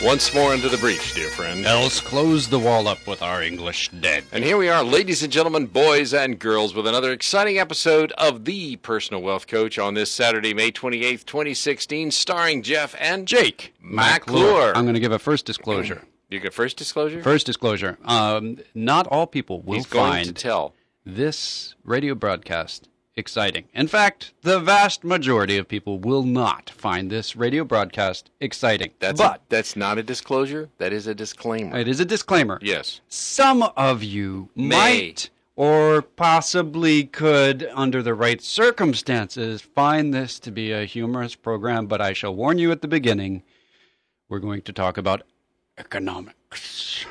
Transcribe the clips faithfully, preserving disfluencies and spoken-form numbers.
Once more into the breach, dear friend. Else close the wall up with our English dead. And here we are, ladies and gentlemen, boys and girls, with another exciting episode of The Personal Wealth Coach on this Saturday, May twenty-eighth, twenty sixteen, starring Jeff and Jake McClure. I'm going to give a first disclosure. You get first disclosure? First disclosure. Um, not all people will He's going find to tell. this radio broadcast exciting. In fact, the vast majority of people will not find this radio broadcast exciting. That's but a, that's not a disclosure. That is a disclaimer. It is a disclaimer. Yes. Some of you May. might or possibly could, under the right circumstances, find this to be a humorous program, but I shall warn you at the beginning, we're going to talk about economics.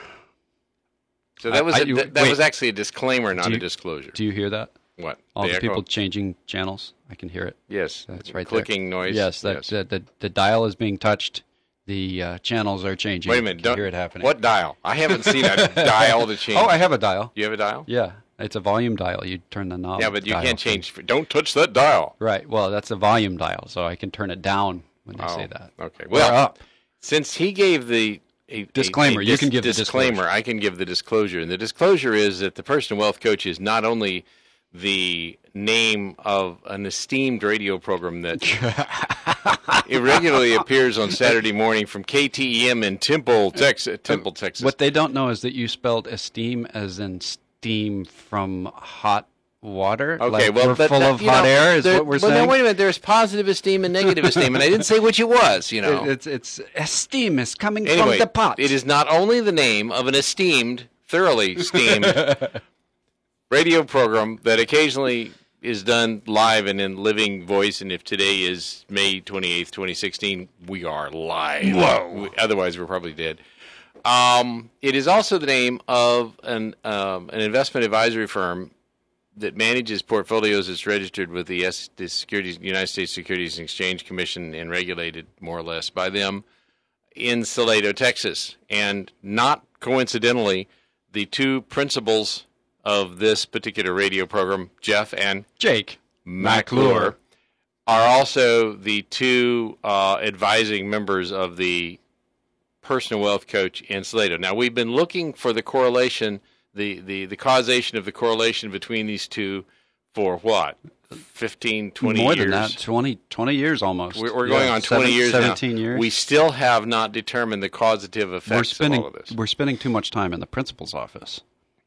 So that was I, I, a, that, that wait, was actually a disclaimer, not you, a disclosure. Do you hear that? What? All the the, echo? people changing channels? I can hear it. Yes. That's right Clicking there. noise. Yes, that, yes. that the, the dial is being touched. The uh, channels are changing. Wait a minute. I can Don't, hear it happening. What dial? I haven't seen a dial to change. Oh, I have a dial. You have a dial? Yeah, it's a volume dial. You turn the knob. Yeah, but you dial can't thing. change. For, don't touch that dial. Right. Well, that's a volume dial, so I can turn it down when they Oh, say that. okay. Or Well, up. since he gave the a, Disclaimer. a, a You dis- can give the disclaimer. disclosure. I can give the disclosure, and the disclosure is that the Personal Wealth Coach is not only the name of an esteemed radio program that irregularly appears on Saturday morning from K T E M in Temple, Texas. Temple, Texas. What they don't know is that you spelled esteem as in steam from hot water. Okay, like well, we're but full that- of you hot know, air. Is there- what we're well, saying. no, wait a minute. There's positive esteem and negative esteem, and I didn't say which it was. You know, It- it's it's esteem is coming anyway, from the pot. it is not only the name of an esteemed, thoroughly esteemed radio program that occasionally is done live and in living voice, and if today is May twenty-eighth, twenty sixteen, we are live. Whoa. We- otherwise, we're probably dead. Um, it is also the name of an um, an investment advisory firm that manages portfolios that's registered with the, S- the Securities, United States Securities and Exchange Commission and regulated more or less by them in Salado, Texas. And not coincidentally, the two principals of this particular radio program, Jeff and Jake McClure, are also the two uh, advising members of the Personal Wealth Coach in Salado. Now, we've been looking for the correlation, the, the, the causation of the correlation between these two for what? fifteen, twenty More years? than that, twenty, twenty years almost. We're, we're going Yeah, on twenty seven- years seventeen now. years. We still have not determined the causative effects we're spending, of all of this. We're spending too much time in the principal's office.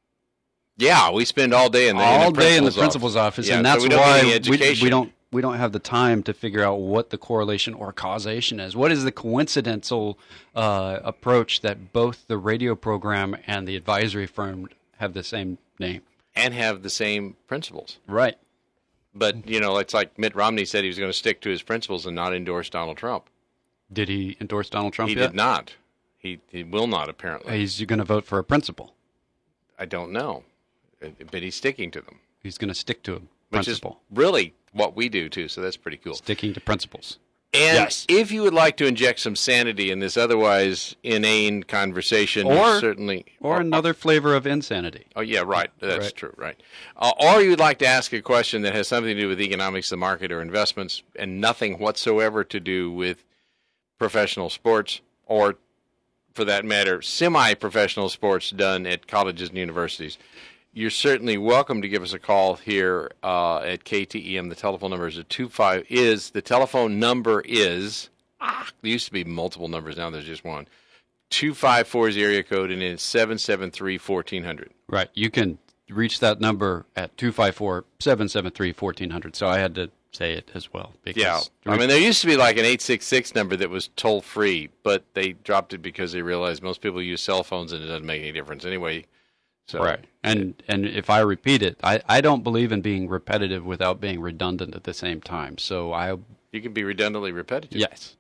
Yeah, we spend all day in the, all in the day in the principal's principal's office, Yeah, and so that's we don't get why any we, education. we don't we don't have the time to figure out what the correlation or causation is. What is the coincidental uh, approach that both the radio program and the advisory firm have the same name? and have the same principles. Right. But, you know, it's like Mitt Romney said he was going to stick to his principles and not endorse Donald Trump. Did he endorse Donald Trump He yet? did not. He he will not, apparently. He's going to vote for a principle. I don't know. But he's sticking to them. He's going to stick to a Which principle. is really what we do, too, so that's pretty cool. Sticking to principles. And Yes. if you would like to inject some sanity in this otherwise inane conversation, Or- you certainly... Or another flavor of insanity. Oh, yeah, right. That's Right. true, right. Uh, or you'd like to ask a question that has something to do with economics, the market, or investments, and nothing whatsoever to do with professional sports, or, for that matter, semi-professional sports done at colleges and universities. You're certainly welcome to give us a call here uh, at K T E M. The telephone number is a two five is the telephone number is ah, there used to be multiple numbers, now there's just one. two five four is the area code, and it's seven seven three, one four zero zero. Right. You can reach that number at two five four, seven seven three, one four zero zero. So I had to say it as well. Because Yeah. I mean, there used to be like an eight six six number that was toll free, but they dropped it because they realized most people use cell phones and it doesn't make any difference anyway. So, right. And and if I repeat it, I, I don't believe in being repetitive without being redundant at the same time. So I you can be redundantly repetitive. yes.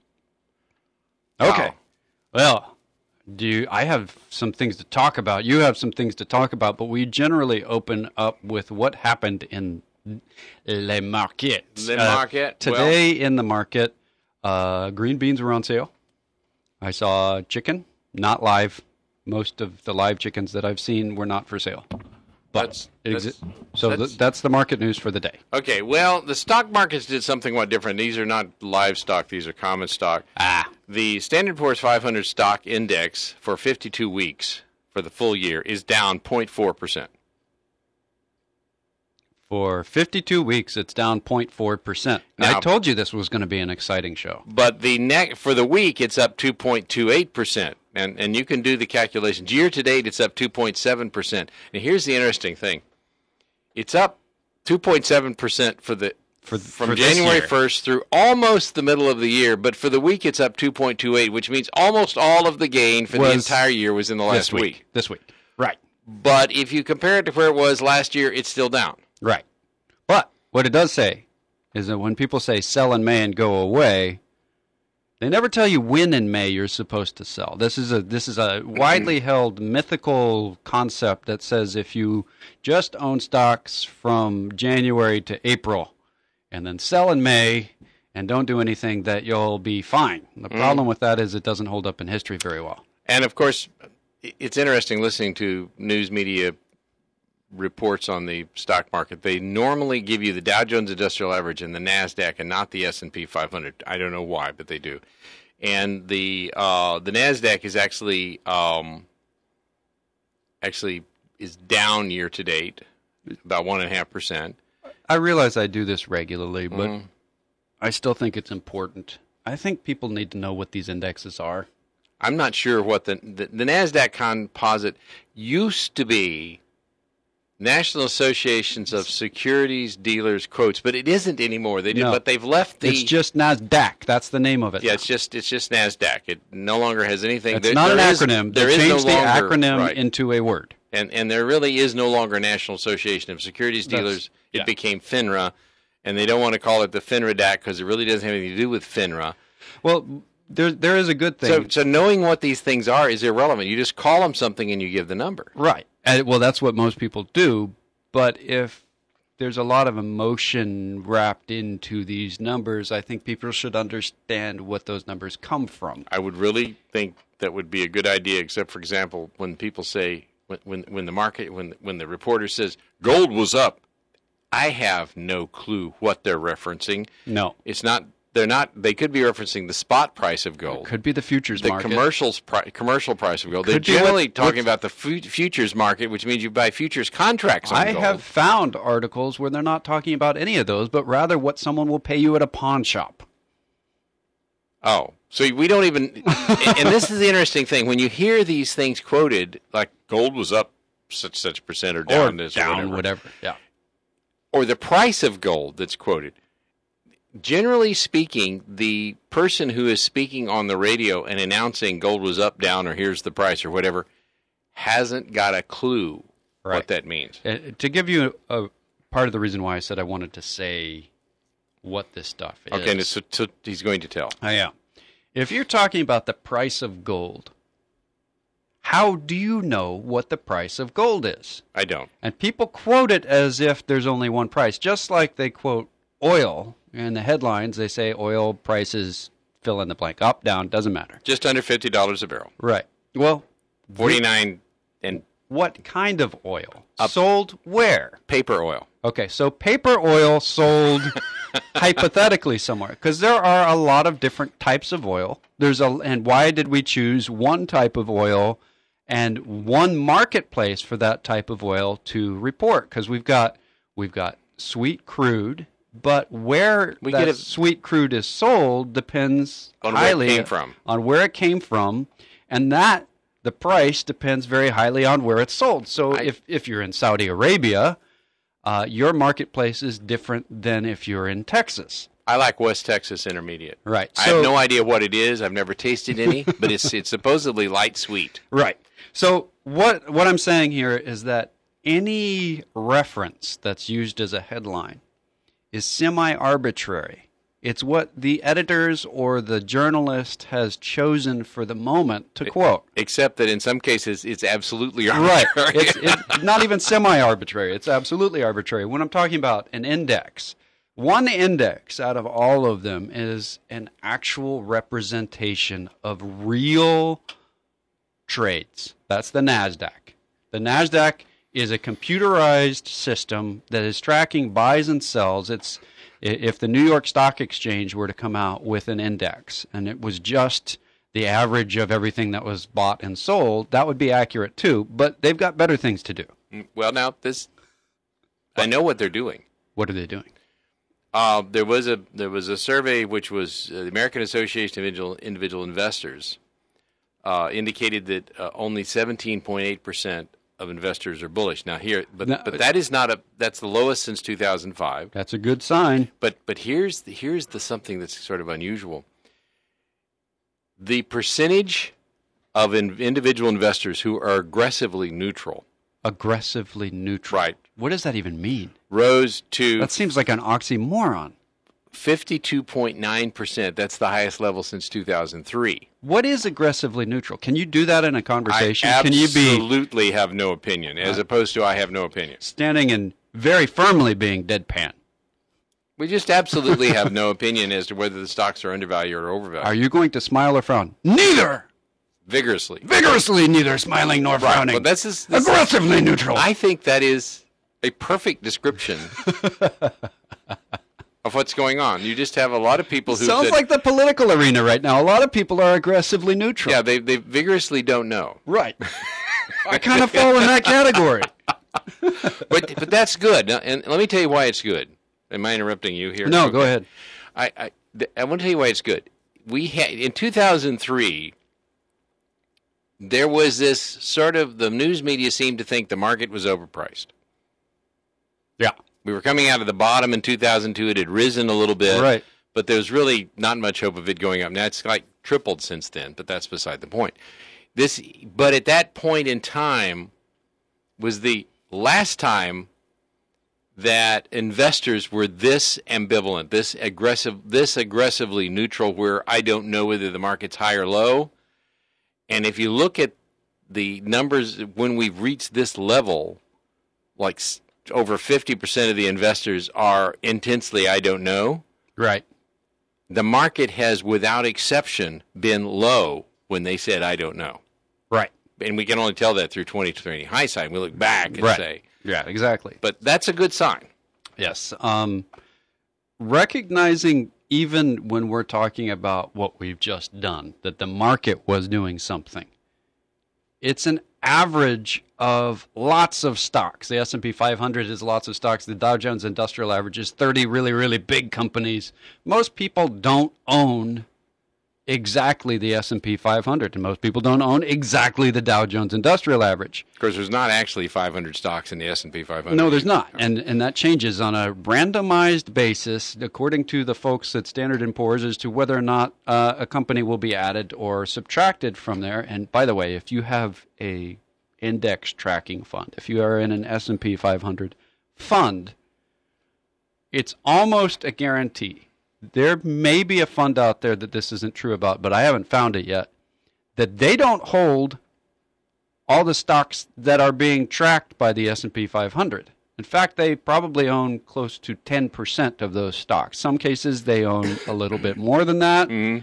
Wow. Okay. Well, do you, I have some things to talk about. You have some things to talk about, but we generally open up with what happened in le market. Le market, Uh, today in the market, uh, green beans were on sale. I saw chicken, not live. Most of the live chickens that I've seen were not for sale. But That's- it exi- that's- so that's- th- that's the market news for the day. Okay, well, the stock markets did something what different. These are not livestock; these are common stock. Ah, The Standard and Poor's five hundred stock index for fifty-two weeks for the full year is down zero point four percent. For fifty-two weeks, it's down zero point four percent. Now, I told you this was going to be an exciting show. But the ne- for the week, it's up two point two eight percent. And, and you can do the calculations. Year to date, it's up two point seven percent. And here's the interesting thing. It's up two point seven percent for the For, from for this January year. first through almost the middle of the year, but for the week it's up two point two eight, which means almost all of the gain for Was the entire year was in the last this week. week. This week. Right. But if you compare it to where it was last year, it's still down. Right. But what it does say is that when people say sell in May and go away, they never tell you when in May you're supposed to sell. This is a this is a widely held mythical concept that says if you just own stocks from January to April and then sell in May and don't do anything, that you'll be fine. The problem with that is it doesn't hold up in history very well. And of course, it's interesting listening to news media reports on the stock market. They normally give you the Dow Jones Industrial Average and the NASDAQ and not the S and P five hundred. I don't know why, but they do. And the uh, the NASDAQ is actually um, actually is down year to date, about one and a half percent. I realize I do this regularly, but Mhm. I still think it's important. I think people need to know what these indexes are. I'm not sure what the the, the NASDAQ composite used to be. National Associations of Securities Dealers quotes, but it isn't anymore. They do, No. but they've left the. It's just NASDAQ. That's the name of it. Yeah, now. it's just it's just NASDAQ. It no longer has anything. It's there- not there an is- acronym. There They is no changed the longer acronym right. into a word. and and there really is no longer National Association of Securities That's- Dealers. It yeah. became FINRA, and they don't want to call it the FINRA-DAC because it really doesn't have anything to do with FINRA. Well, there there is a good So thing. so knowing what these things are is irrelevant. You just call them something and you give the number. Right. And, well, that's what most people do. But if there's a lot of emotion wrapped into these numbers, I think people should understand what those numbers come from. I would really think that would be a good idea, except for example, when people say when when, when the market when when the reporter says gold was up, I have no clue what they're referencing. No. It's not they're not they could be referencing the spot price of gold. Could be the futures the market. commercials pri- commercial price of gold. They're Could be what- generally talking what's- about the fu- futures market, which means you buy futures contracts on I gold. have found articles where they're not talking about any of those, but rather what someone will pay you at a pawn shop. Oh, so we don't even. and and this is the interesting thing: when you hear these things quoted, like gold was up such such percent or down or this down, or whatever, whatever. Yeah. or the price of gold that's quoted. Generally speaking, the person who is speaking on the radio and announcing gold was up, down, or here's the price or whatever, hasn't got a clue Right. what that means. Uh, to give you a, a part of the reason why I said I wanted to say what this stuff is. Okay, so, so he's going to tell. Oh, yeah. If you're talking about the price of gold, how do you know what the price of gold is? I don't. And people quote it as if there's only one price, just like they quote oil. In the headlines, they say oil prices fill in the blank. Up, down, doesn't matter. Just under fifty dollars a barrel. Right. Well, Forty-nine and what kind of oil? Up. Sold where? paper oil. Okay, so paper oil sold hypothetically somewhere, because there are a lot of different types of oil. There's a, and why did we choose one type of oil and one marketplace for that type of oil to report? Because we've got we've got sweet crude, but where We that get it- sweet crude is sold depends On where it highly came from. on where it came from, and that the price depends very highly on where it's sold. So I- if if you're in Saudi Arabia, uh, your marketplace is different than if you're in Texas. I like West Texas Intermediate. Right. I So- have no idea what it is. I've never tasted any, but it's it's supposedly light sweet. Right. So what what I'm saying here is that any reference that's used as a headline is semi-arbitrary. It's what the editors or the journalist has chosen for the moment to quote. Except that in some cases it's absolutely Right. arbitrary. It's, it's not even semi-arbitrary. It's absolutely arbitrary. When I'm talking about an index, one index out of all of them is an actual representation of real trades. That's the NASDAQ. The NASDAQ is a computerized system that is tracking buys and sells. It's if the New York Stock Exchange were to come out with an index and it was just the average of everything that was bought and sold, that would be accurate too. But they've got better things to do. Well, now this, I know what they're doing. What are they doing? Uh, there was a there was a survey which was uh, the American Association of Individual, Individual Investors uh, indicated that uh, only seventeen point eight percent of investors are bullish. Now here, but No, but that is not a that's the lowest since two thousand five. That's a good sign. But but here's the, here's the something that's sort of unusual. The percentage of in, individual investors who are aggressively neutral, Aggressively neutral. right, What does that even mean? rose to That seems like an oxymoron. fifty-two point nine percent. That's the highest level since two thousand three. What is aggressively neutral? Can you do that in a conversation? I Can you be absolutely have no opinion, as opposed to I have no opinion. standing and very firmly being deadpan? We just absolutely have no opinion as to whether the stocks are undervalued or overvalued. Are you going to smile or frown? Neither. Vigorously. Vigorously neither smiling nor Right. frowning. Well, this is, this is- Aggressively neutral. I think that is a perfect description of what's going on. You just have a lot of people who Sounds said, like the political arena right now. A lot of people are aggressively neutral. yeah, they they vigorously don't know. Right. I kind of fall in that category. But but that's good. Now, and let me tell you why it's good. Am I interrupting you here? No, Okay. go ahead. I, I, th- I want to tell you why it's good. We had in two thousand three, there was this sort of, the news media seemed to think the market was overpriced. Yeah. We were coming out of the bottom in two thousand two. It had risen a little bit, Right. but there was really not much hope of it going up. Now it's like tripled since then, but that's beside the point. This, but at that point in time was the last time that investors were this ambivalent, this aggressive, this aggressively neutral, where I don't know whether the market's high or low. And if you look at the numbers, when we've reached this level, like over fifty percent of the investors are intensely I don't know. Right. The market has, without exception, been low when they said I don't know. Right. And we can only tell that through twenty twenty hindsight. We look back and Right. say, Yeah, exactly. but that's a good sign. Yes. Um, recognizing even when we're talking about what we've just done, that the market was doing something, it's an average of lots of stocks. The S and P five hundred is lots of stocks. The Dow Jones Industrial Average is thirty really, really big companies. Most people don't own exactly the S and P five hundred, and most people don't own exactly the Dow Jones Industrial Average. Of course, there's not actually five hundred stocks in the S and P five hundred. No, there's not, and and that changes on a randomized basis according to the folks at Standard and Poor's as to whether or not uh, a company will be added or subtracted from there. And by the way, if you have a index tracking fund, if you are in an S and P five hundred fund, it's almost a guarantee. There may be a fund out there that this isn't true about, but I haven't found it yet, that they don't hold all the stocks that are being tracked by the S and P five hundred. In fact, they probably own close to ten percent of those stocks. Some cases they own a little bit more than that. Mm-hmm.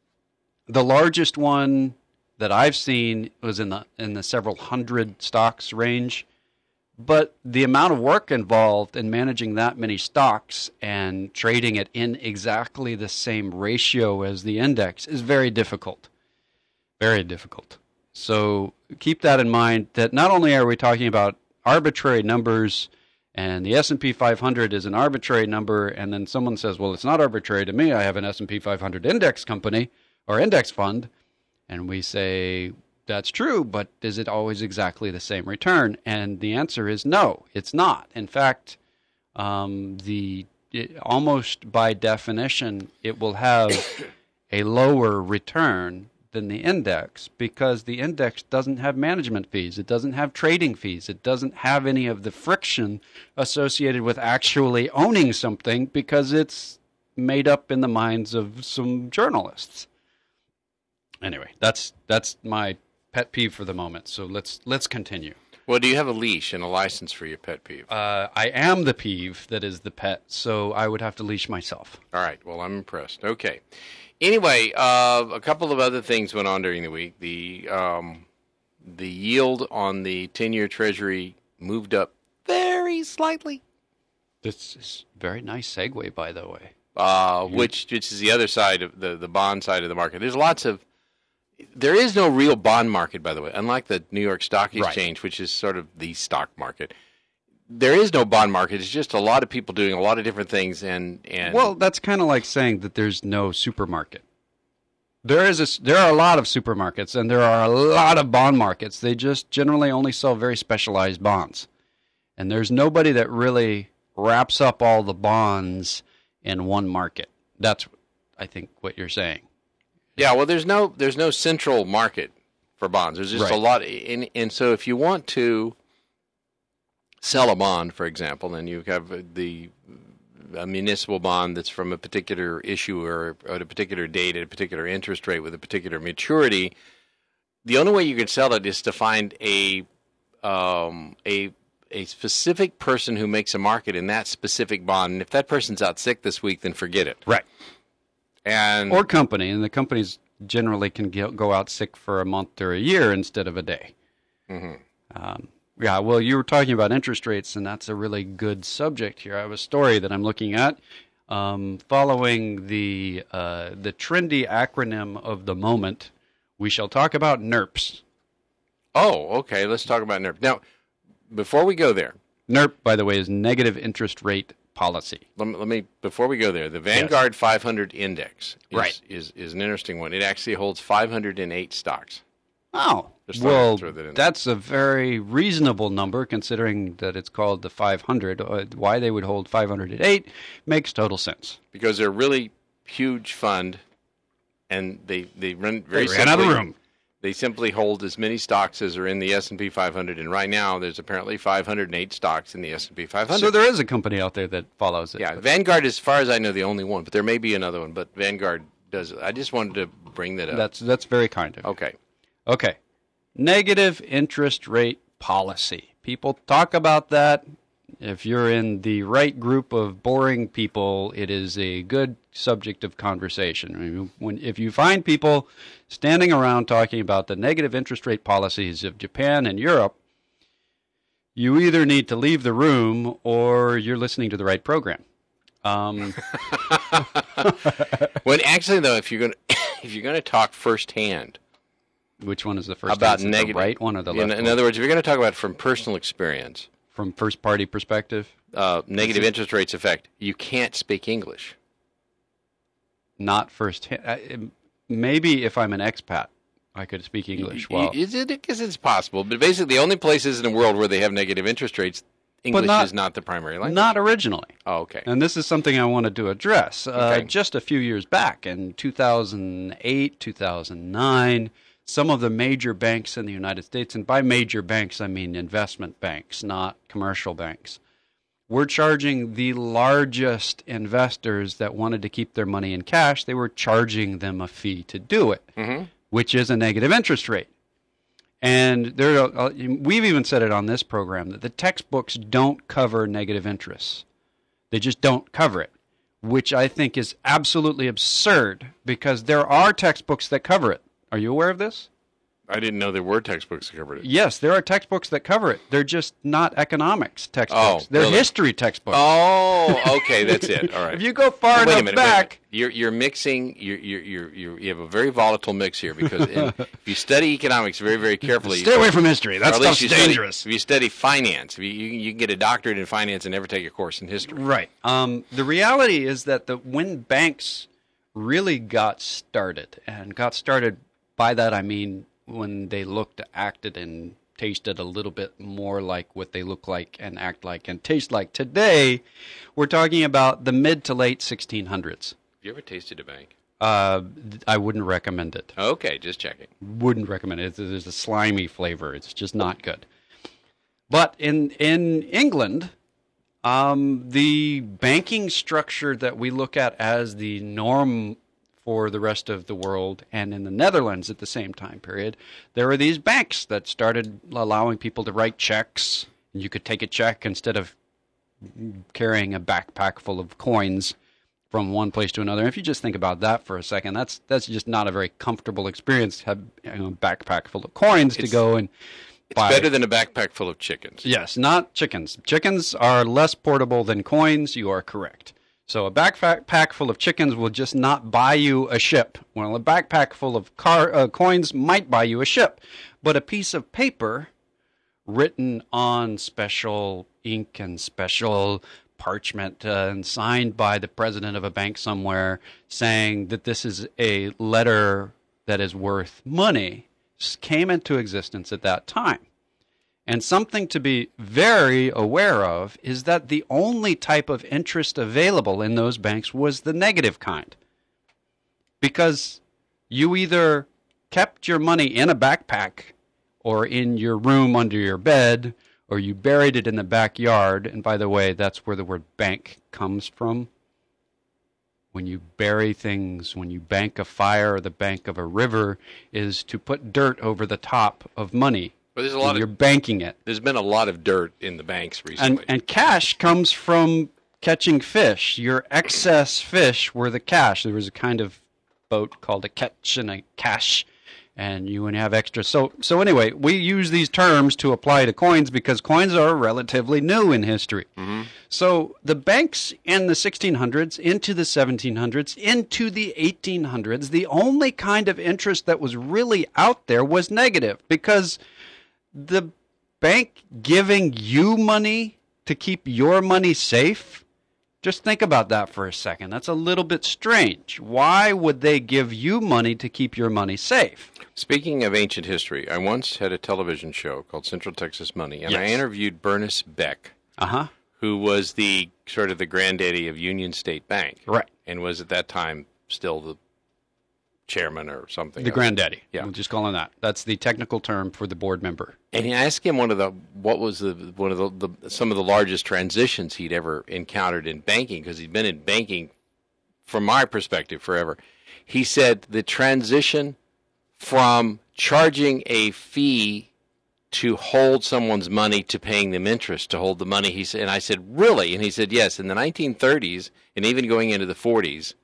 The largest one that I've seen was in the in the several hundred stocks range. But the amount of work involved in managing that many stocks and trading it in exactly the same ratio as the index is very difficult. Very difficult. So keep that in mind, that not only are we talking about arbitrary numbers, and the S and P five hundred is an arbitrary number, and then someone says, well, it's not arbitrary to me. I have an S and P five hundred index company or index fund. And we say, that's true, but is it always exactly the same return? And the answer is no, it's not. In fact, um, the it, almost by definition, it will have a lower return than the index because the index doesn't have management fees. It doesn't have trading fees. It doesn't have any of the friction associated with actually owning something because it's made up in the minds of some journalists. Anyway, that's that's my pet peeve for the moment. So let's let's continue. Well, do you have a leash and a license for your pet peeve? Uh, I am the peeve that is the pet, so I would have to leash myself. All right. Well, I'm impressed. Okay. Anyway, uh, a couple of other things went on during the week. The um, the yield on the ten-year Treasury moved up very slightly. This is a very nice segue, by the way. Uh, which which is the other side of the the bond side of the market. There's lots of there is no real bond market, by the way, unlike the New York Stock Exchange, Right. which is sort of the stock market. There is no bond market. It's just a lot of people doing a lot of different things. And, and Well, that's kind of like saying that there's no supermarket. There is a, there are a lot of supermarkets, and there are a lot of bond markets. They just generally only sell very specialized bonds. And there's nobody that really wraps up all the bonds in one market. That's, I think, what you're saying. Yeah, well, there's no there's no central market for bonds. There's just Right. a lot. And, and so if you want to sell a bond, for example, then you have the a municipal bond that's from a particular issuer at a particular date at a particular interest rate with a particular maturity. The only way you can sell it is to find a um, a a specific person who makes a market in that specific bond. And if that person's out sick this week, then forget it. Right. And Or company, and the companies generally can get, go out sick for a month or a year instead of a day. Mhm. Um, yeah, well, you were talking about interest rates, and that's a really good subject here. I have a story that I'm looking at um, following the uh, the trendy acronym of the moment. We shall talk about NERPs. Oh, okay. Let's talk about NERP. Now, before we go there, NERP, by the way, is negative interest rate policy. let me, let me before we go there, the Vanguard five hundred index is, Right. is is an interesting one. It actually holds five hundred eight stocks. Oh, Just thought I'd well, throw that in there. that's a very reasonable number considering that it's called the five hundred. Uh, why they would hold five hundred eight makes total sense. Because they're a really huge fund, and they, they run very They ran out of simply- room. They simply hold as many stocks as are in the S and P five hundred, and right now there's apparently five hundred eight stocks in the S and P five hundred. So there is a company out there that follows it. Yeah, Vanguard, as far as I know, the only one, but there may be another one. But Vanguard does it. I just wanted to bring that up. That's that's very kind of you. Okay. Okay. Negative interest rate policy. People talk about that. If you're in the right group of boring people, it is a good subject of conversation. I mean, when if you find people standing around talking about the negative interest rate policies of Japan and Europe, you either need to leave the room or you're listening to the right program. Um, Well, actually, though, if you're going to if you're going to talk firsthand which one is the first about answer, negative, the right one or the in, left in one? other words, if you're going to talk about it from personal experience, From first party perspective? uh, negative interest rates effect, you can't speak English. Not first hand. Maybe if I'm an expat, I could speak English Y- well. y- is it because it's possible? But basically, the only places in the world where they have negative interest rates, English not- is not the primary language. Not originally. Oh, okay. And this is something I wanted to address. Uh, Okay. Just a few years back, in two thousand eight, two thousand nine, some of the major banks in the United States, and by major banks I mean investment banks, not commercial banks, were charging the largest investors that wanted to keep their money in cash, they were charging them a fee to do it, Mm-hmm. which is a negative interest rate. And there, are, we've even said it on this program that the textbooks don't cover negative interest. They just don't cover it, which I think is absolutely absurd because there are textbooks that cover it. Are you aware of this? I didn't know there were textbooks that covered it. Yes, there are textbooks that cover it. They're just not economics textbooks. Oh, They're really? history textbooks. Oh, okay, that's it. All right. If you go far Wait a enough minute, wait a back, minute. You're you're mixing. You're you're you're, you're you have a very volatile mix here because in, if you study economics very very carefully, stay away from history. That or at least stuff's you study- dangerous. if you study finance, if you, you you can get a doctorate in finance and never take a course in history. Right. Um, the reality is that the when banks really got started, and got started by that I mean when they looked, acted, and tasted a little bit more like what they look like and act like and taste like today, we're talking about the mid to late sixteen hundreds. Have you ever tasted a bank? Uh, I wouldn't recommend it. Okay, just checking. Wouldn't recommend it. It's- There's a slimy flavor. It's just not good. But in in England, um, the banking structure that we look at as the norm for the rest of the world, and in the Netherlands at the same time period, there were these banks that started allowing people to write checks. You could take a check instead of carrying a backpack full of coins from one place to another. If you just think about that for a second, that's that's just not a very comfortable experience to have, you know, a backpack full of coins to It's- go and It's buy. better than a backpack full of chickens. Yes, not chickens. Chickens are less portable than coins. You are correct. So a backpack full of chickens will just not buy you a ship. Well, a backpack full of car, uh, coins might buy you a ship. But a piece of paper written on special ink and special parchment uh, and signed by the president of a bank somewhere saying that this is a letter that is worth money came into existence at that time. And something to be very aware of is that the only type of interest available in those banks was the negative kind. Because you either kept your money in a backpack or in your room under your bed, or you buried it in the backyard. And by the way, that's where the word bank comes from. When you bury things, when you bank a fire or the bank of a river, is to put dirt over the top of money. But there's a lot you're of, banking it. There's been a lot of dirt in the banks recently. And, and cash comes from catching fish. Your excess fish were the cash. There was a kind of boat called a catch and a cash, and you would have extra. So, so anyway, we use these terms to apply to coins because coins are relatively new in history. Mm-hmm. So the banks in the sixteen hundreds, into the seventeen hundreds, into the eighteen hundreds, the only kind of interest that was really out there was negative because the bank giving you money to keep your money safe, just think about that for a second. That's a little bit strange. Why would they give you money to keep your money safe? Speaking of ancient history, I once had a television show called Central Texas Money, and Yes. I interviewed Bernice Beck, Uh-huh. who was the sort of the granddaddy of Union State Bank. Right. And was at that time still the chairman or something. The granddaddy. Yeah. We'll just call him that. That's the technical term for the board member. And I asked him one of the what was the one of the, the some of the largest transitions he'd ever encountered in banking, because he'd been in banking from my perspective forever. He said the transition from charging a fee to hold someone's money to paying them interest to hold the money. He said, and I said, really? And he said, yes. In the nineteen thirties and even going into the forties,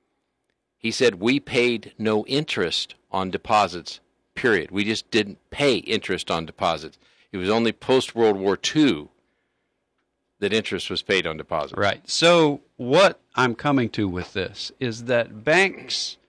he said we paid no interest on deposits. Period. We just didn't pay interest on deposits. It was only post-World War Two that interest was paid on deposits. Right. So what I'm coming to with this is that banks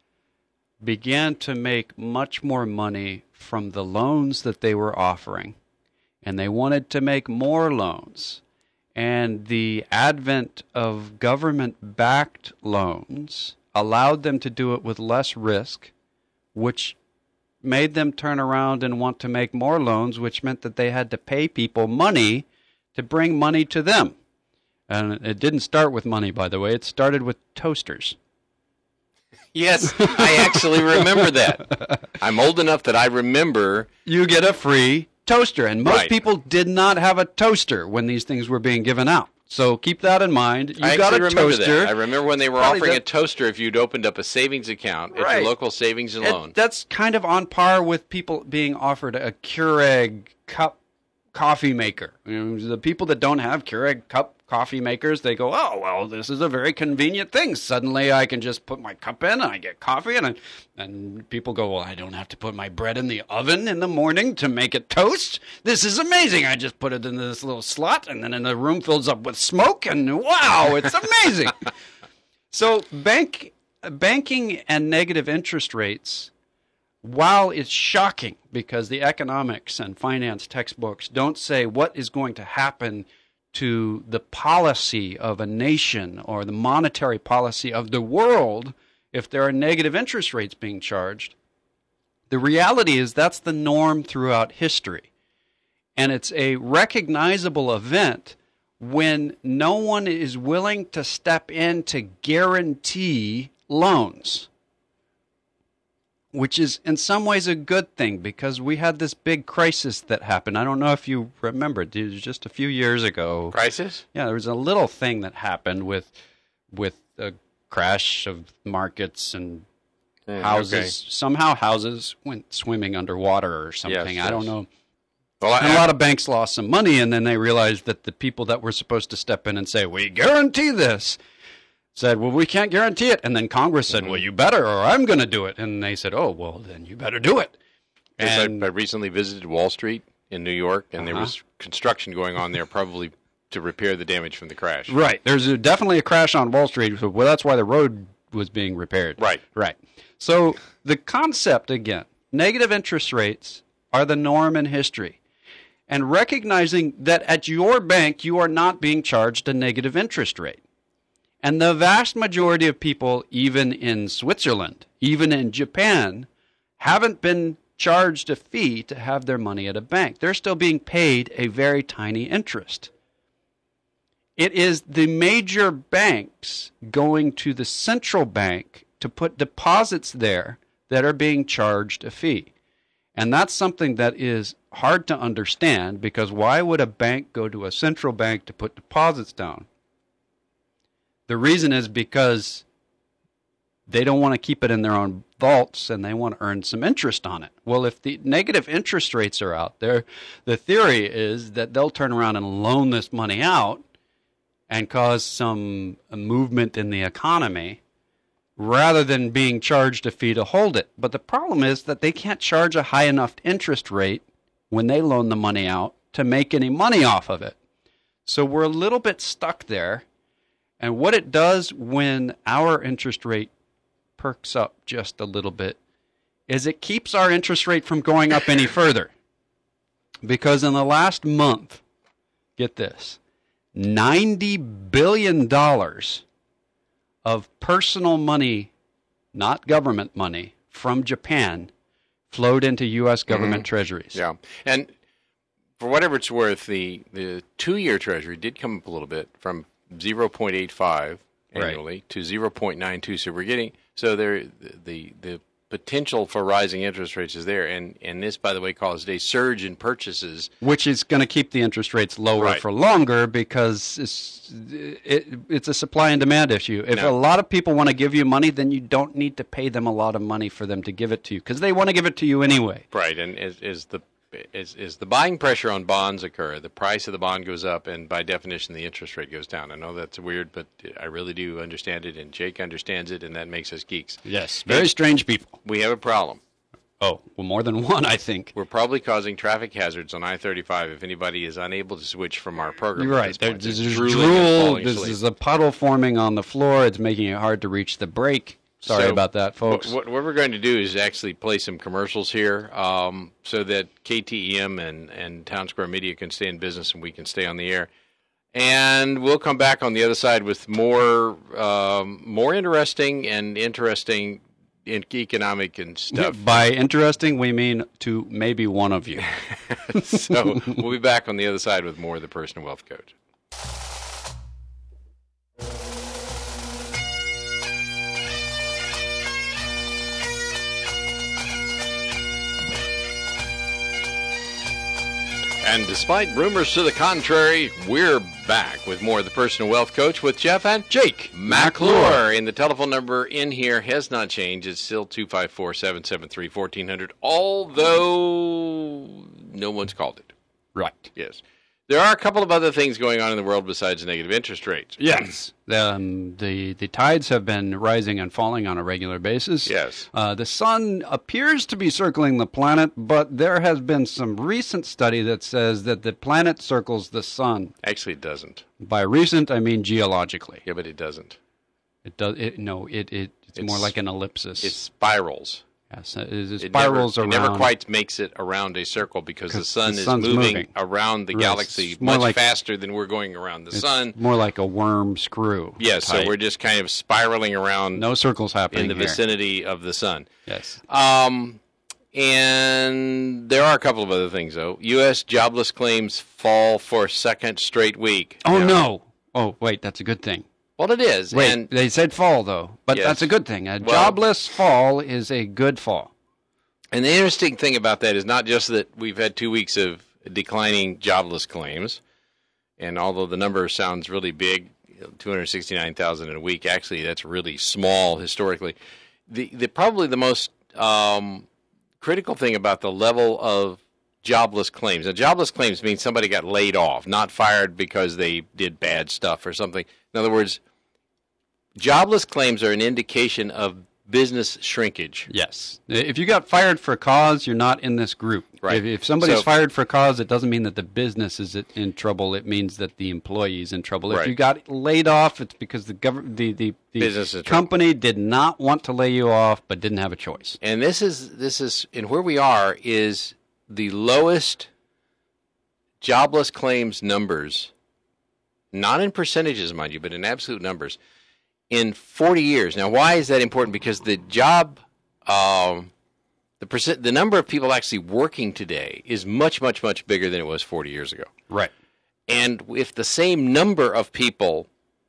began to make much more money from the loans that they were offering, and they wanted to make more loans. And the advent of government-backed loans allowed them to do it with less risk, which made them turn around and want to make more loans, which meant that they had to pay people money to bring money to them. And it didn't start with money, by the way. It started with toasters. Yes, I actually remember that. I'm old enough that I remember. You get a free toaster, and most Right. people did not have a toaster when these things were being given out. So keep that in mind. You I got a actually remember toaster. that. I remember when they were Probably offering that- a toaster if you'd opened up a savings account at Right. your local savings and It- loan. that's kind of on par with people being offered a Keurig cup coffee maker. You know, the people that don't have Keurig cup coffee makers, they go, oh, well, this is a very convenient thing. Suddenly I can just put my cup in and I get coffee. And, I, and people go, well, I don't have to put my bread in the oven in the morning to make it toast. This is amazing. I just put it in this little slot and then the room fills up with smoke. And wow, it's amazing. So bank banking and negative interest rates, while it's shocking because the economics and finance textbooks don't say what is going to happen to the policy of a nation or the monetary policy of the world if there are negative interest rates being charged, the reality is that's the norm throughout history. And it's a recognizable event when no one is willing to step in to guarantee loans, which is in some ways a good thing because we had this big crisis that happened. I don't know if you remember, it was just a few years ago. Crisis? Yeah, there was a little thing that happened with with a crash of markets and Mm, houses. okay. Somehow houses went swimming underwater or something. Yes, I don't yes. know. Well, I, And a lot of banks lost some money, and then they realized that the people that were supposed to step in and say, we guarantee this, said, well, we can't guarantee it. And then Congress said, Mm-hmm. well, you better, or I'm going to do it. And they said, oh, well, then you better do it. Yes, I, And I recently visited Wall Street in New York, and there Uh-huh. was construction going on there probably to repair the damage from the crash. Right. There's a, definitely a crash on Wall Street. So, well, that's why the road was being repaired. Right. Right. So the concept, again, negative interest rates are the norm in history. And recognizing that at your bank, you are not being charged a negative interest rate. And the vast majority of people, even in Switzerland, even in Japan, haven't been charged a fee to have their money at a bank. They're still being paid a very tiny interest. It is the major banks going to the central bank to put deposits there that are being charged a fee. And that's something that is hard to understand, because why would a bank go to a central bank to put deposits down? The reason is because they don't want to keep it in their own vaults and they want to earn some interest on it. Well, if the negative interest rates are out there, the theory is that they'll turn around and loan this money out and cause some movement in the economy rather than being charged a fee to hold it. But the problem is that they can't charge a high enough interest rate when they loan the money out to make any money off of it. So we're a little bit stuck there. And what it does when our interest rate perks up just a little bit is it keeps our interest rate from going up any further. Because in the last month, get this, ninety billion dollars of personal money, not government money, from Japan flowed into U S government mm-hmm. treasuries. Yeah. And for whatever it's worth, the, the two-year treasury did come up a little bit from zero point eight five annually right. to zero point nine two. So we're getting so there the the potential for rising interest rates is there, and and this, by the way, caused a surge in purchases, which is going to keep the interest rates lower right. for longer, because it's it, it's a supply and demand issue. If no. a lot of people want to give you money, then you don't need to pay them a lot of money for them to give it to you, because they want to give it to you anyway. Right, and is, is the As, as the buying pressure on bonds occur, the price of the bond goes up, and by definition, the interest rate goes down. I know that's weird, but I really do understand it, and Jake understands it, and that makes us geeks. Yes, very and strange people. We have a problem. Oh, well, more than one, I think. We're probably causing traffic hazards on I thirty-five if anybody is unable to switch from our program. You're right. There's, there's drool. There's a puddle forming on the floor. It's making it hard to reach the brake. Sorry so, about that, folks. What, what we're going to do is actually play some commercials here um, so that K T E M and, and Town Square Media can stay in business and we can stay on the air. And we'll come back on the other side with more um, more interesting and interesting in economic and stuff. By interesting, we mean to maybe one of you. So we'll be back on the other side with more of the Personal Wealth Coach. And despite rumors to the contrary, we're back with more of the Personal Wealth Coach with Jeff and Jake McClure. And the telephone number in here has not changed. It's still two five four, seven seven three, one four zero zero, although no one's called it. Right. Yes. There are a couple of other things going on in the world besides negative interest rates. Yes. Um, the, the tides have been rising and falling on a regular basis. Yes. Uh, the sun appears to be circling the planet, but there has been some recent study that says that the planet circles the sun. Actually, it doesn't. By recent, I mean geologically. Yeah, but it doesn't. It does. It, no, it, it it's, it's more like an ellipsis. It spirals. Yes, it, it spirals it never, around. It never quite makes it around a circle because the sun the is moving, moving around the right. galaxy it's much like, faster than we're going around the it's sun. More like a worm screw. Yes, type. So we're just kind of spiraling around. No circles happening in the here. vicinity of the sun. Yes. Um, and there are a couple of other things though. U S jobless claims fall for a second straight week. Oh now, no! Oh wait, that's a good thing. Well, it is. Wait, and they said fall though, but yes. that's a good thing. A well, jobless fall is a good fall. And the interesting thing about that is not just that we've had two weeks of declining jobless claims, and although the number sounds really big, two hundred sixty-nine thousand in a week, actually that's really small historically. The, the probably the most um, critical thing about the level of jobless claims. Now, jobless claims means somebody got laid off, not fired because they did bad stuff or something. In other words, jobless claims are an indication of business shrinkage. Yes. If you got fired for a cause, you're not in this group. Right. If, if somebody's So- fired for a cause, it doesn't mean that the business is in trouble. It means that the employee is in trouble. If Right. you got laid off, it's because the government, the, the, the Business is in trouble. company did not want to lay you off, but didn't have a choice. And this is this is and where we are is the lowest jobless claims numbers, not in percentages, mind you, but in absolute numbers, in forty years. Now, why is that important? Because the job, um, the percent, the number of people actually working today is much, much, much bigger than it was forty years ago. Right. And if the same number of people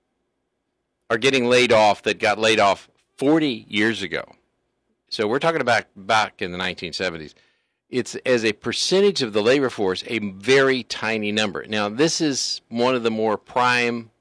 are getting laid off that got laid off forty years ago, so we're talking about back in the nineteen seventies, it's as a percentage of the labor force a very tiny number. Now, this is one of the more prime,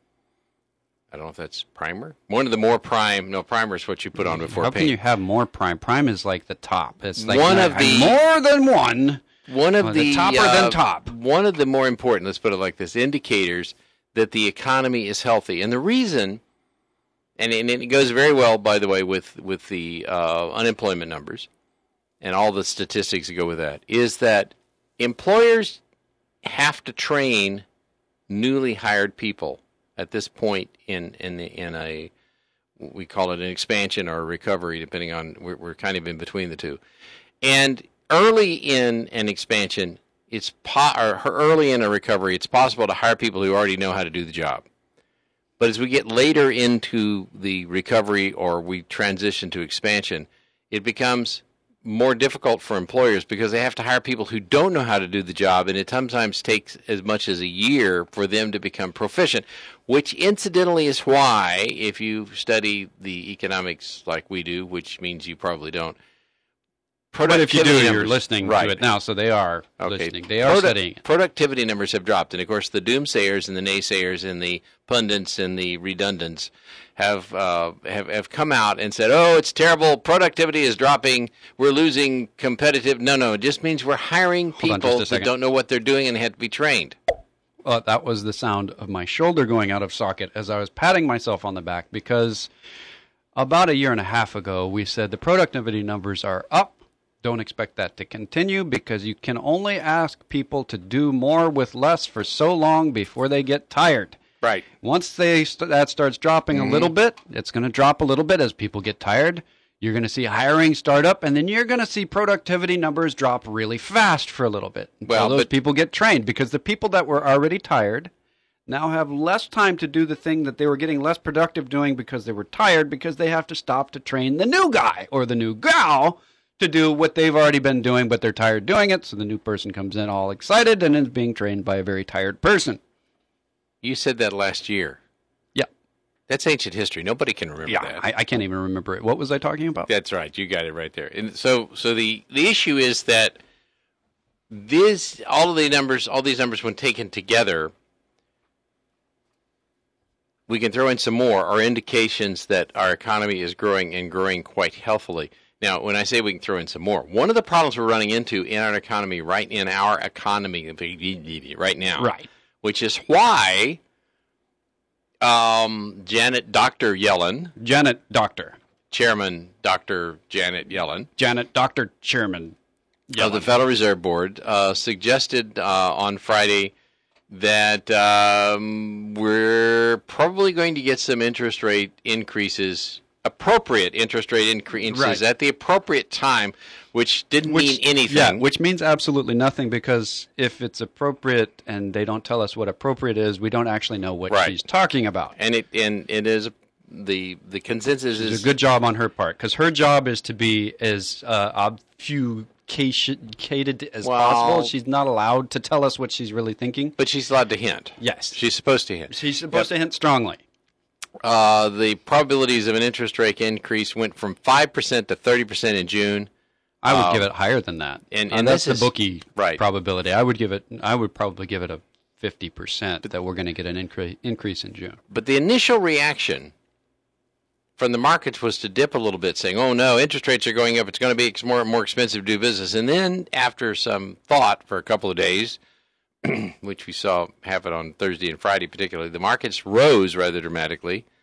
I don't know if that's primer, one of the more prime, no, primer is what you put on before How paint. can you have more prime? Prime is like the top. It's like One not- of the- more than one. One of Well, the, the topper uh, than top. One of the more important, let's put it like this, indicators that the economy is healthy. And the reason, and, and it goes very well, by the way, with, with the uh, unemployment numbers and all the statistics that go with that, is that employers have to train newly hired people at this point in, in, the, in a, we call it an expansion or a recovery, depending on, we're, we're kind of in between the two. And early in an expansion, it's po- or early in a recovery, it's possible to hire people who already know how to do the job. But as we get later into the recovery or we transition to expansion, it becomes more difficult for employers because they have to hire people who don't know how to do the job, and it sometimes takes as much as a year for them to become proficient, which incidentally is why, if you study the economics like we do, which means you probably don't, But if you do, productivity you're numbers- listening right. to it now, so they are Okay. listening. They are Produ- studying it. Productivity numbers have dropped, and of course, the doomsayers and the naysayers and the pundits and the redundants have uh, have have come out and said, "Oh, it's terrible. Productivity is dropping. We're losing competitive." No, no, it just means we're hiring Hold on just people a who second. don't know what they're doing and have to be trained. Well, that was the sound of my shoulder going out of socket as I was patting myself on the back because about a year and a half ago, we said the productivity numbers are up. Don't expect that to continue because you can only ask people to do more with less for so long before they get tired. Right. Once they st- that starts dropping Mm-hmm. a little bit, it's going to drop a little bit as people get tired. You're going to see hiring start up, and then you're going to see productivity numbers drop really fast for a little bit until Well, those but- people get trained. Because the people that were already tired now have less time to do the thing that they were getting less productive doing because they were tired because they have to stop to train the new guy or the new gal to do what they've already been doing, but they're tired doing it. So the new person comes in all excited and is being trained by a very tired person. You said that last year. Yeah. That's ancient history. Nobody can remember Yeah, that. I, I can't even remember it. What was I talking about? That's right. You got it right there. And so, so the, the issue is that this, all of the numbers, all these numbers, when taken together, we can throw in some more, are indications that our economy is growing and growing quite healthily. Now, when I say we can throw in some more, one of the problems we're running into in our economy, right in our economy, right now, Right. which is why um, Janet, Doctor Yellen, Janet Doctor. Chairman Doctor Janet Yellen Janet Doctor Chairman. of the Federal Reserve Board uh, suggested uh, on Friday that um, we're probably going to get some interest rate increases, appropriate interest rate increases Right. at the appropriate time, which didn't Which- mean anything. Yeah, which means absolutely nothing because if it's appropriate and they don't tell us what appropriate is, we don't actually know what Right. she's talking about. and it and it is the the consensus It's is a good job on her part because her job is to be as uh, obfuscated as Well- possible. She's not allowed to tell us what she's really thinking. but she's allowed to hint. Yes. She's supposed to hint. She's supposed to hint strongly. Uh, the probabilities of an interest rate increase went from five percent to thirty percent in June. I would Um, give it higher than that. and- Uh, and that's this is- the bookie right. probability. I would give it. I would probably give it a fifty percent that we're going to get an incre- increase in June. But the initial reaction from the markets was to dip a little bit, saying, oh, no, interest rates are going up. It's going to be more more expensive to do business. And then after some thought for a couple of days, which we saw happen on Thursday and Friday particularly, the markets rose rather dramatically.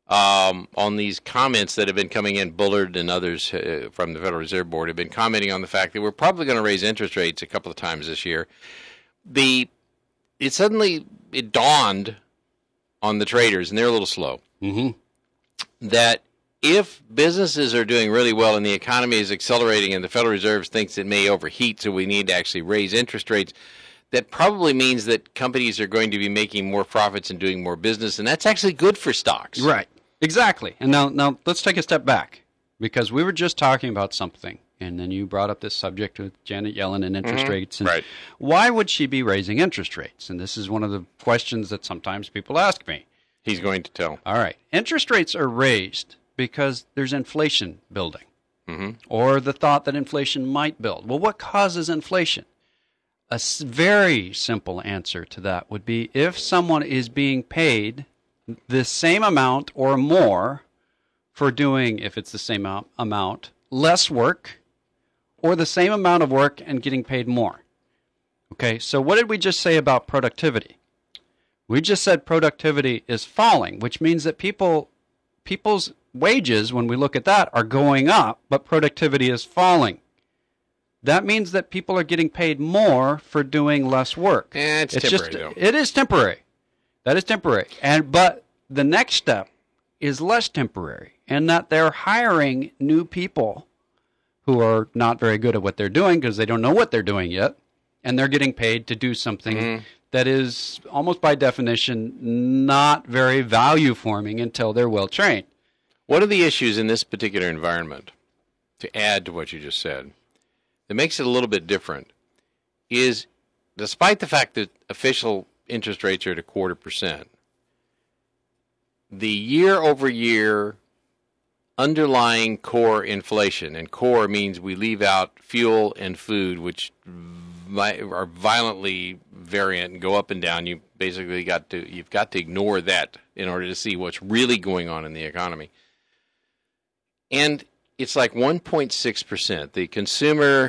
um, on these comments that have been coming in. Bullard and others uh, from the Federal Reserve Board have been commenting on the fact that we're probably going to raise interest rates a couple of times this year. The it suddenly it dawned on the traders, and they're a little slow, Mm-hmm. that if businesses are doing really well and the economy is accelerating and the Federal Reserve thinks it may overheat, so we need to actually raise interest rates, that probably means that companies are going to be making more profits and doing more business, and that's actually good for stocks. Right. Exactly. And now, now let's take a step back, because we were just talking about something, and then you brought up this subject with Janet Yellen and interest Mm-hmm. rates. And Right. why would she be raising interest rates? And this is one of the questions that sometimes people ask me. He's going to tell. All right. Interest rates are raised because there's inflation building, Mm-hmm. or the thought that inflation might build. Well, what causes inflation? A s- very simple answer to that would be if someone is being paid the same amount or more for doing, if it's the same amount, amount less work, or the same amount of work and getting paid more. Okay, so what did we just say about productivity? We just said productivity is falling, which means that people people's wages, when we look at that, are going up, but productivity is falling. That means that people are getting paid more for doing less work. Eh, it's temporary, though. It is temporary. That is temporary. And but the next step is less temporary, in that they're hiring new people who are not very good at what they're doing because they don't know what they're doing yet, and they're getting paid to do something Mm-hmm. that is almost by definition not very value forming until they're well trained. One of the issues in this particular environment, to add to what you just said, that makes it a little bit different is, despite the fact that official interest rates are at a quarter percent, the year-over-year underlying core inflation, and core means we leave out fuel and food, which vi- are violently variant and go up and down. You basically got to you've got to ignore that in order to see what's really going on in the economy. And it's like one point six percent. The consumer,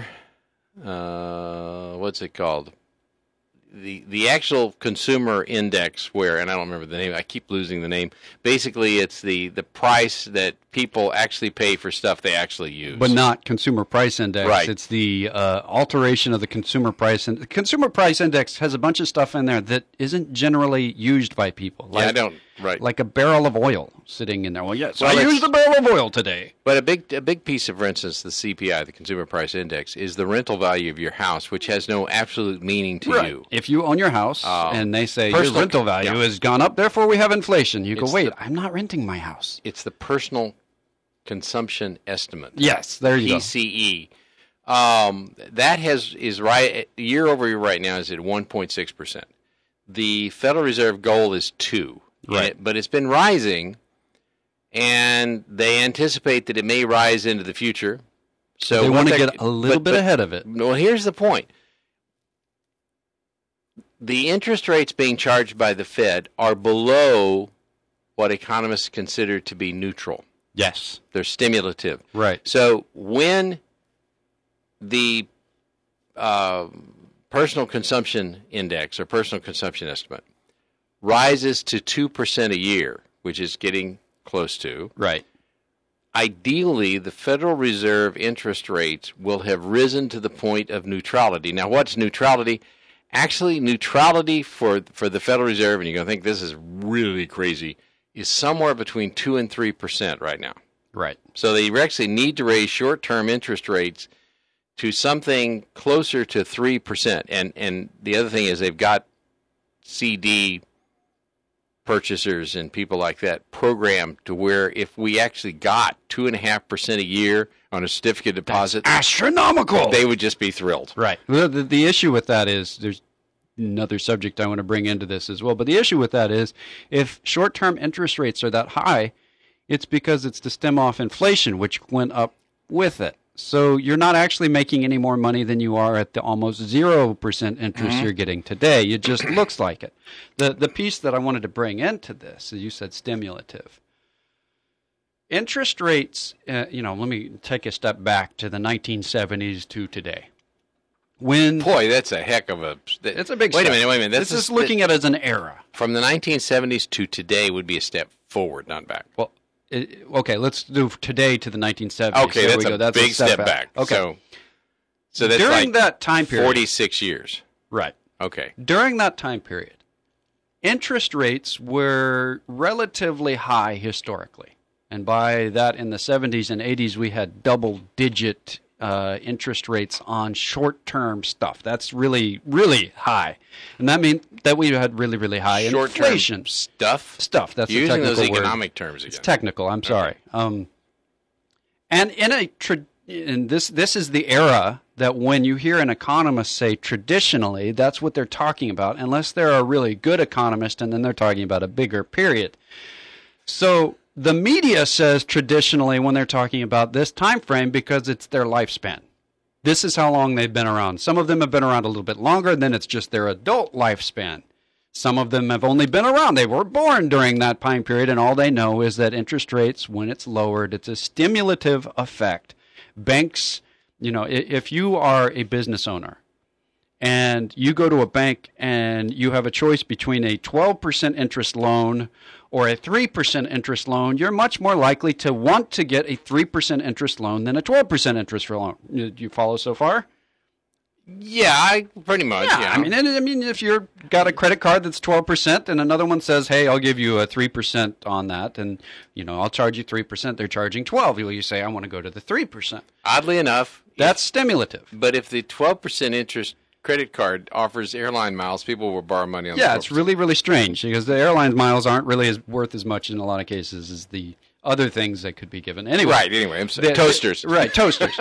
uh, what's it called? The the actual consumer index, where, and I don't remember the name, I keep losing the name. Basically, it's the, the price that people actually pay for stuff they actually use. But not consumer price index. Right. It's the uh, alteration of the consumer price. And the consumer price index has a bunch of stuff in there that isn't generally used by people. Like, yeah, I don't, right. Like a barrel of oil sitting in there. Well, yes, Well, I it's- used a barrel of oil today. But a big a big piece of, for instance, the C P I, the Consumer Price Index, is the rental value of your house, which has no absolute meaning to you. If you own your house Uh, and they say your personal- rental value yeah. has gone up, therefore we have inflation, you go, It's wait, the- I'm not renting my house. It's the personal consumption estimate. Yes, there you P C E. Um, that has is right year over year right now is at one point six percent. The Federal Reserve goal is two, Right. It- but it's been rising, and they anticipate that it may rise into the future. So They what want to they're- get a little but- bit but- ahead of it. Well, here's the point. The interest rates being charged by the Fed are below what economists consider to be neutral. Yes. They're stimulative. Right. So when the uh, personal consumption index or personal consumption estimate rises to two percent a year, which is getting close to, Right. ideally the Federal Reserve interest rates will have risen to the point of neutrality. Now, what's neutrality? Actually, neutrality for, for the Federal Reserve, and you're going to think this is really crazy, is somewhere between two and three percent right now. Right. So they actually need to raise short-term interest rates to something closer to three percent. And and the other thing is they've got C D purchasers and people like that programmed to where if we actually got two point five percent a year on a certificate deposit, Astronomical. they would just be thrilled. Right. The, the, the issue with that is there's another subject I want to bring into this as well. But the issue with that is if short-term interest rates are that high, it's because it's to stem off inflation, which went up with it. So you're not actually making any more money than you are at the almost zero percent interest Mm-hmm. you're getting today. It just looks like it. The the piece that I wanted to bring into this, as you said, stimulative. Interest rates, uh, you know, let me take a step back to the nineteen seventies to today. When Boy, that's a heck of a... That, it's a big wait step. a minute, wait a minute. This is looking at it as an era. From the nineteen seventies to today would be a step forward, not back. Well, it, okay, let's do today to the nineteen seventies. Okay, there that's, we a go. that's big a step, step back. back. Okay. So, so that's During like that time period. forty-six years. Right. Okay. During that time period, interest rates were relatively high historically. And by that, in the seventies and eighties, we had double-digit uh, interest rates on short-term stuff. That's really, really high. And that means that we had really, really high Short-term inflation. stuff? Stuff. That's You're the using technical those word. economic terms again. It's technical. I'm sorry. Okay. Um, and in a tra- and this this is the era that when you hear an economist say traditionally, that's what they're talking about, unless they're a really good economist, and then they're talking about a bigger period. So the media says traditionally when they're talking about this time frame because it's their lifespan. This is how long they've been around. Some of them have been around a little bit longer, and then it's just their adult lifespan. Some of them have only been around. They were born during that time period, and all they know is that interest rates, when it's lowered, it's a stimulative effect. Banks, you know, if you are a business owner and you go to a bank and you have a choice between a twelve percent interest loan or a three percent interest loan, you're much more likely to want to get a three percent interest loan than a twelve percent interest loan. Do you follow so far? Yeah, I pretty much. Yeah, yeah. I mean, I mean, if you've got a credit card that's twelve percent and another one says, "Hey, I'll give you a three percent on that," and you know, I'll charge you three percent. They're charging twelve. Well, you say, "I want to go to the three percent." Oddly enough, that's if, stimulative. But if the twelve percent interest credit card offers airline miles, people will borrow money on. Yeah, the it's really, really strange because the airline miles aren't really as worth as much in a lot of cases as the other things that could be given. Anyway, right. Anyway, I'm sorry. The, toasters. Right, toasters.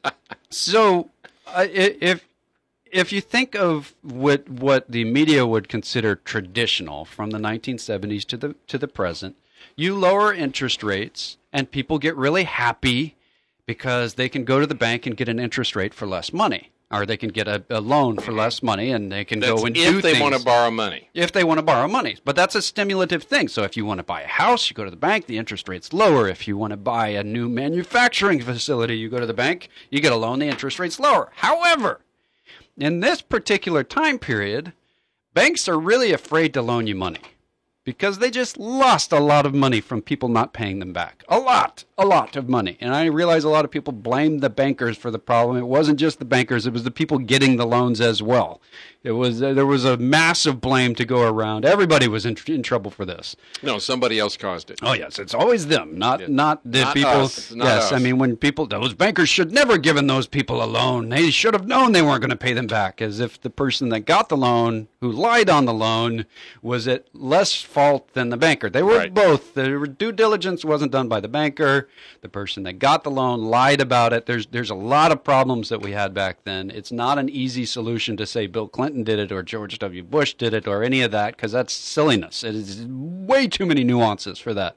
So, uh, if if you think of what what the media would consider traditional from the nineteen seventies to the to the present, you lower interest rates and people get really happy because they can go to the bank and get an interest rate for less money. Or they can get a, a loan for less money, and they can That's go and if do they things. want to borrow money. If they want to borrow money. But that's a stimulative thing. So if you want to buy a house, you go to the bank, the interest rate's lower. If you want to buy a new manufacturing facility, you go to the bank, you get a loan, the interest rate's lower. However, in this particular time period, banks are really afraid to loan you money because they just lost a lot of money from people not paying them back. A lot, a lot of money. And I realize a lot of people blame the bankers for the problem. It wasn't just the bankers, it was the people getting the loans as well. It was uh, there was a massive blame to go around. Everybody was in, in trouble for this. No, somebody else caused it. Oh yes, it's always them, not Yeah. not the Not people. us, not yes, us. I mean when people those bankers should never given those people a loan. They should have known they weren't going to pay them back. As if the person that got the loan, who lied on the loan, was at less fault than the banker. They were Right. both. The due diligence wasn't done by the banker. The person that got the loan lied about it. There's there's a lot of problems that we had back then. It's not an easy solution to say Bill Clinton did it or George W. Bush did it or any of that because that's silliness. It is way too many nuances for that.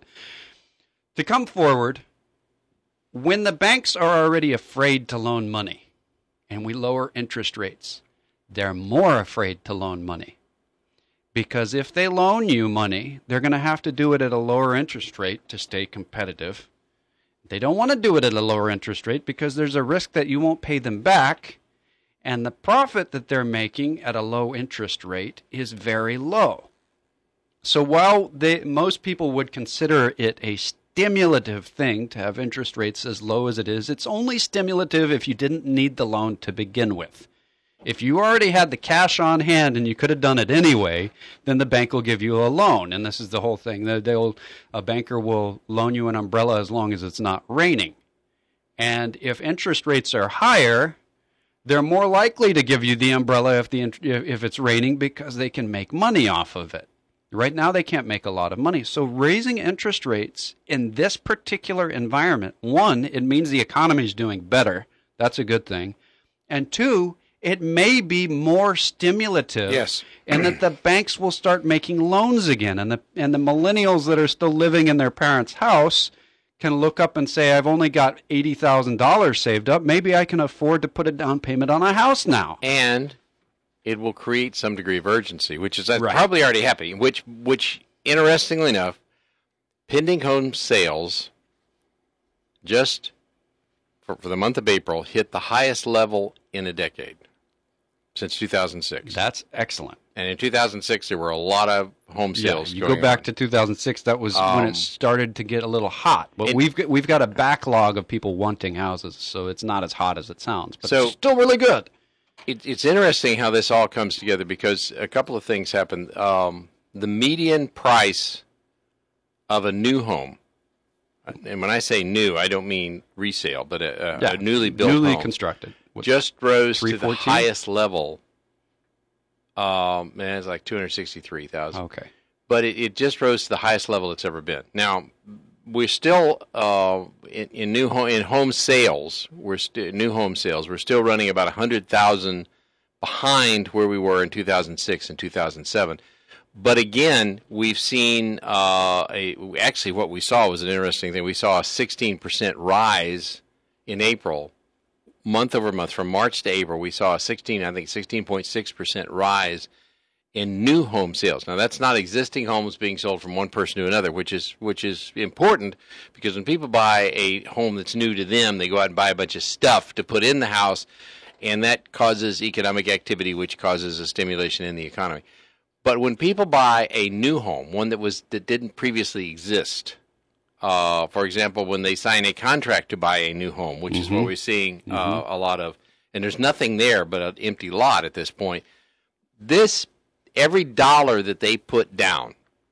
To come forward, when the banks are already afraid to loan money and we lower interest rates, they're more afraid to loan money. Because if they loan you money, they're going to have to do it at a lower interest rate to stay competitive. They don't want to do it at a lower interest rate because there's a risk that you won't pay them back. And the profit that they're making at a low interest rate is very low. So while they, most people would consider it a stimulative thing to have interest rates as low as it is, it's only stimulative if you didn't need the loan to begin with. If you already had the cash on hand and you could have done it anyway, then the bank will give you a loan. And this is the whole thing. They'll, a banker will loan you an umbrella as long as it's not raining. And if interest rates are higher, they're more likely to give you the umbrella if the if it's raining because they can make money off of it. Right now, they can't make a lot of money. So raising interest rates in this particular environment, one, it means the economy is doing better. That's a good thing. And two, it may be more stimulative. Yes. And that the banks will start making loans again. And the and the millennials that are still living in their parents' house can look up and say, I've only got eighty thousand dollars saved up. Maybe I can afford to put a down payment on a house now. And it will create some degree of urgency, which is Right. probably already happening, which, which, interestingly enough, pending home sales just for, for the month of April hit the highest level in a decade. since two thousand six. That's excellent. And in two thousand six, there were a lot of home sales. Yeah, you going go back on. to two thousand six. That was Um, when it started to get a little hot. But it- we've got, we've got a backlog of people wanting houses, so it's not as hot as it sounds. But So- it's still really good. It, it's interesting how this all comes together because a couple of things happened. Um, the median price of a new home, and when I say new, I don't mean resale, but a, a, Yeah, a newly built newly home, constructed. What- just rose to the three fourteen? highest level. Um, man, it's like two hundred sixty-three thousand. Okay. But it, it just rose to the highest level it's ever been. Now, we're still uh, in, in new home in home sales. We're st- new home sales. We're still running about a hundred thousand behind where we were in two thousand six and two thousand seven. But again, we've seen uh, a actually what we saw was an interesting thing. We saw a sixteen percent rise in April, month over month, from March to April. We saw a sixteen, I think, sixteen point six percent rise in new home sales. Now, that's not existing homes being sold from one person to another, which is which is important because when people buy a home that's new to them, they go out and buy a bunch of stuff to put in the house, and that causes economic activity, which causes a stimulation in the economy. But when people buy a new home, one that was that didn't previously exist, uh, for example, when they sign a contract to buy a new home, which mm-hmm. is what we're seeing uh, mm-hmm. a lot of, and there's nothing there but an empty lot at this point, this every dollar that they put down,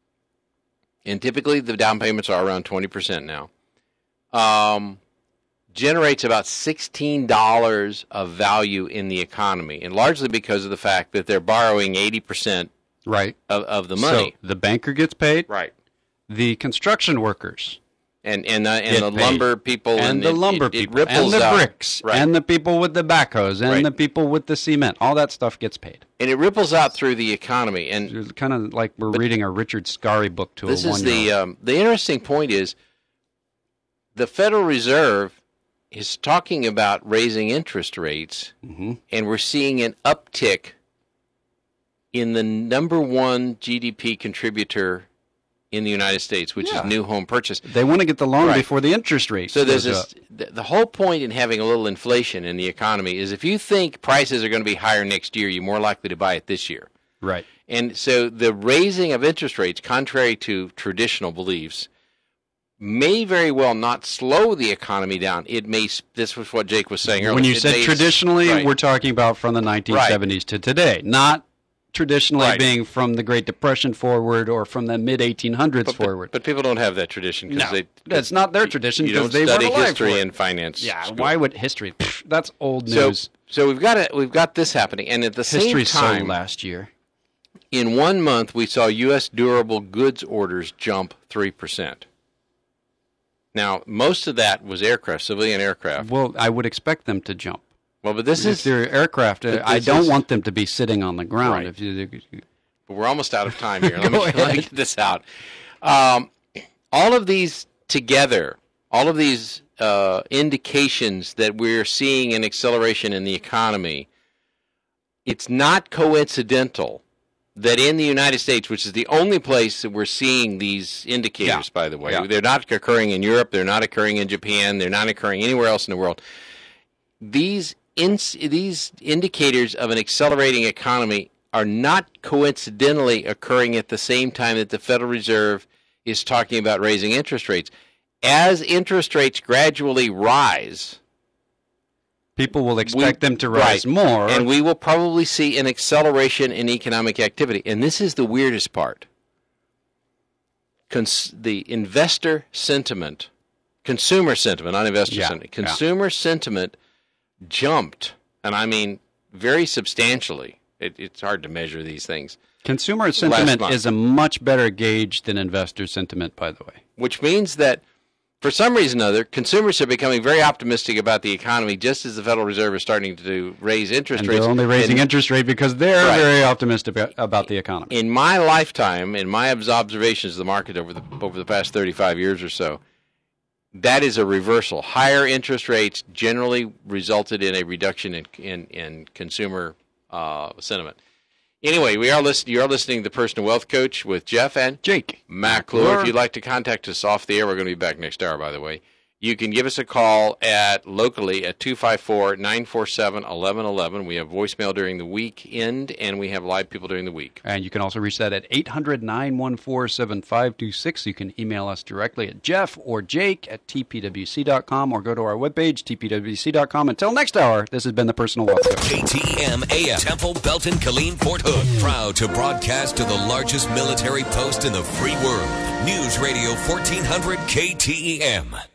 and typically the down payments are around twenty percent now, um, generates about sixteen dollars of value in the economy, and largely because of the fact that they're borrowing eighty percent right. of, of the money. So the banker gets paid. Right. The construction workers. And and, uh, and the paid. lumber people. And, and the it, lumber it, people. it and the out. bricks. Right. And the people with the backhoes. And right. the people with the cement. All that stuff gets paid. And it ripples out through the economy. And it's kind of like we're reading a Richard Scarry book to a this one-year-old. is the um, the interesting point is the Federal Reserve is talking about raising interest rates, mm-hmm. and we're seeing an uptick in the number one G D P contributor in the United States, which yeah. is new home purchase. They want to get the loan right. before the interest rate So there's goes this, the, the whole point in having a little inflation in the economy is if you think prices are going to be higher next year, you're more likely to buy it this year. Right. And so the raising of interest rates, contrary to traditional beliefs, may very well not slow the economy down. It may. This was what Jake was saying earlier. When you it said may, traditionally, right. we're talking about from the nineteen seventies right. to today, not traditionally right. being from the Great Depression forward or from the mid eighteen hundreds but, forward. But, but people don't have that tradition because no, they. That's not their tradition because they study weren't alive history for it. and finance. Yeah, school. why would history? Pfft, that's old news. So, so we've got it. We've got this happening, and at the History same time, sold last year. In one month, we saw U S durable goods orders jump three percent. Now, most of that was aircraft, civilian aircraft. Well, I would expect them to jump. Well, but this if is they're aircraft. I don't is, want them to be sitting on the ground. Right. If you, but we're almost out of time here. Let me, let me get this out. Um, all of these together, all of these uh, indications that we're seeing an acceleration in the economy, it's not coincidental that in the United States, which is the only place that we're seeing these indicators, yeah. by the way, yeah. they're not occurring in Europe, they're not occurring in Japan, they're not occurring anywhere else in the world. These in, these indicators of an accelerating economy are not coincidentally occurring at the same time that the Federal Reserve is talking about raising interest rates. As interest rates gradually rise, people will expect we, them to rise right, more. And we will probably see an acceleration in economic activity. And this is the weirdest part. Cons- the investor sentiment, consumer sentiment, not investor yeah, sentiment, consumer yeah. sentiment jumped, and I mean very substantially. It, it's hard to measure these things. Consumer sentiment is a much better gauge than investor sentiment, by the way. Which means that for some reason or other, consumers are becoming very optimistic about the economy just as the Federal Reserve is starting to raise interest and rates. They're only raising and, interest rate because they're right. very optimistic about, about the economy. In my lifetime, in my observations of the market over the over the past thirty-five years or so, that is a reversal. Higher interest rates generally resulted in a reduction in in, in consumer uh, sentiment. Anyway, we are listening. You are listening to the Personal Wealth Coach with Jeff and Jake McClure. If you'd like to contact us off the air, we're going to be back next hour, by the way. You can give us a call at locally at two five four, nine four seven, one one one one. We have voicemail during the weekend, and we have live people during the week. And you can also reach that at eight hundred, nine one four, seven five two six. You can email us directly at Jeff or Jake at T P W C dot com or go to our webpage, T P W C dot com. Until next hour, this has been the Personal Wealth Show. K T E M A M, Temple, Belton, Killeen, Fort Hood. Proud to broadcast to the largest military post in the free world. News Radio fourteen hundred K T E M.